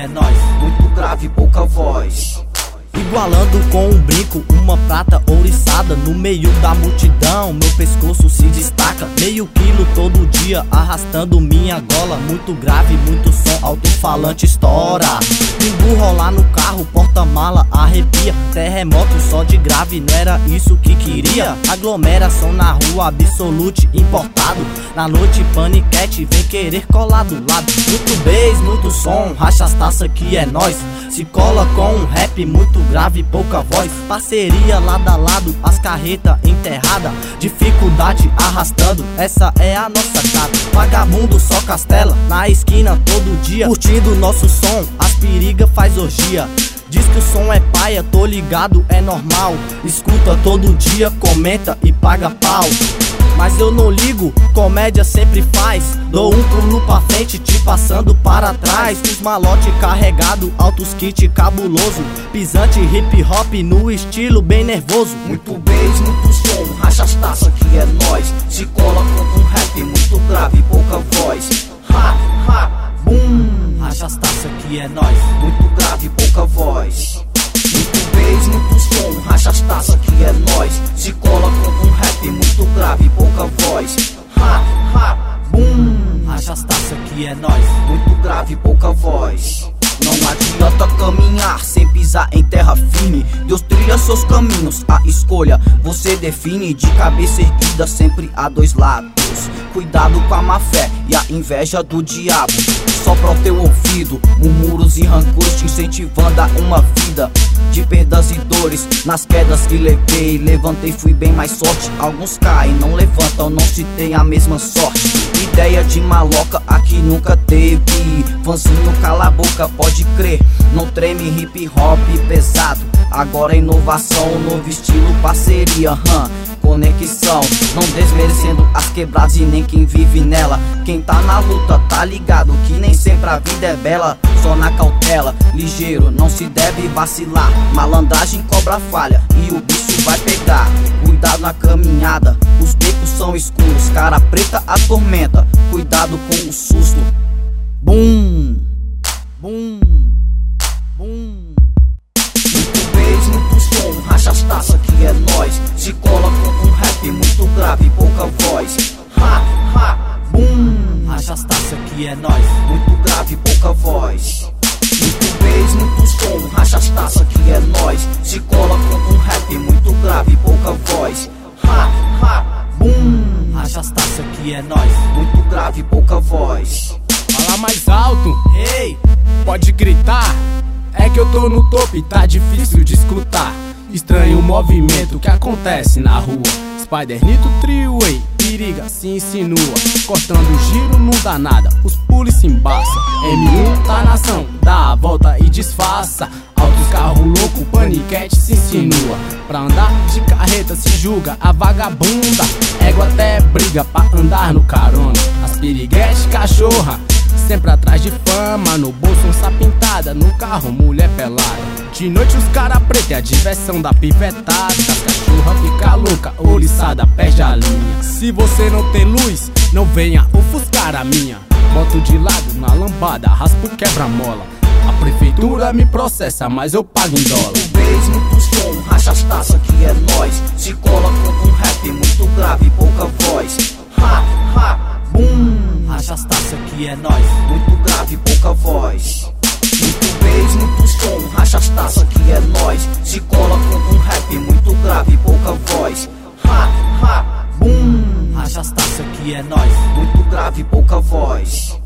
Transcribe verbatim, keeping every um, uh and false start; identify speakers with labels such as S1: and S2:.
S1: é nóis.
S2: Muito grave, pouca voz.
S1: Igualando com um brinco, uma prata ouriçada no meio da multidão, meu pescoço se destaca. Meio quilo todo dia, arrastando minha gola. Muito grave, muito som, alto-falante estoura. Emburro lá no carro, porta-mala arrepia. Terremoto só de grave, não era isso que queria. Aglomeração na rua, absolute importado. Na noite paniquete, vem querer colar do lado. Muito bass, muito som, racha as taças que é nóis. Se cola com um rap muito grave, pouca voz. Parceria lado a lado, as carretas enterrada. Dificuldade arrastando, essa é a nossa cara. Vagabundo só castela, na esquina todo dia. Curtindo nosso som, as periga faz orgia. Diz que o som é paia, tô ligado, é normal. Escuta todo dia, comenta e paga pau. Mas eu não ligo, comédia sempre faz. Dou um pulo pra frente, te passando para trás. Os malote carregado, altos kit cabuloso. Pisante hip hop no estilo bem nervoso.
S2: Muito bass, muito som, racha as taças que é nóis. Se cola com um rap muito grave, pouca voz. Ha, ha, bum.
S1: Racha as taças que é nóis.
S2: Muito grave, pouca voz. Muito bass, muito som, racha as taças que é nóis. Se cola com um rap muito grave, pouca voz. Ha, ha, bum.
S1: Racha as taças que é nóis.
S2: Muito grave, pouca voz. Não adianta caminhar sem pisar em terra firme. Deus trilha seus caminhos, a escolha você define. De cabeça erguida sempre a dois lados. Cuidado com a má fé e a inveja do diabo. Só pro teu ouvido, murmúrios e rancores te incentivando a uma vida de perdas e dores. Nas quedas que levei, levantei, fui bem mais sorte. Alguns caem, não levantam, não se tem a mesma sorte. Ideia de maloca aqui nunca teve. Fãzinho cala a boca, pode crer. Não treme, hip hop pesado. Agora inovação, novo estilo, parceria, hum, conexão. Não desmerecendo as quebradas e nem quem vive nela. Quem tá na luta tá ligado que nem sempre a vida é bela. Só na cautela, ligeiro, não se deve vacilar. Malandragem cobra falha e o bicho vai pegar. Cuidado na caminhada, os becos são escuros. Cara preta atormenta, cuidado com o susto.
S1: Bum, bum, bum.
S2: Muito bass, muito som, racha as taças que é nóis. Se cola com um rap muito grave, pouca voz. Ha, ha, bum.
S1: Racha as taças que é nóis.
S2: Muito grave, pouca voz. Muito bass, muito som, racha as taças que é nóis. Se cola com um rap muito grave, pouca voz. Ha, ha, bum.
S1: Racha as taças que é nóis.
S2: Muito grave, pouca voz.
S3: Fala mais alto,
S1: Ei,
S3: pode gritar. É que eu tô no topo e tá difícil de escutar. Estranho o movimento que acontece na rua. Spider Nito Triway, periga se insinua. Cortando giro não dá nada, os pulos se embaça. M um tá na ação, dá a volta e disfarça. Altos carro louco, paniquete se insinua. Pra andar de carreta se julga a vagabunda. Égua até briga pra andar no carona. As piriguete cachorra, sempre atrás de fama. No bolso onça pintada, no carro mulher pelada. De noite os cara preta é a diversão da pivetada. As cachorra fica louca, ouriçada perde a linha. Se você não tem luz, não venha ofuscar a minha. Boto de lado na lambada, raspo quebra-mola. A prefeitura me processa, mas eu pago em dólar.
S2: Muito bass, muito som, racha as taças que é nóis. Se cola com um rap muito grave, pouca voz. Ha, ha, bum.
S1: racha as taças que é nóis.
S2: Muito grave, pouca voz. Muito bass, muito som, racha as taças que é nóis. Se cola com um rap muito grave, pouca voz. Ha, ha, bum.
S1: Racha as taças que é nóis.
S2: Muito grave, pouca voz.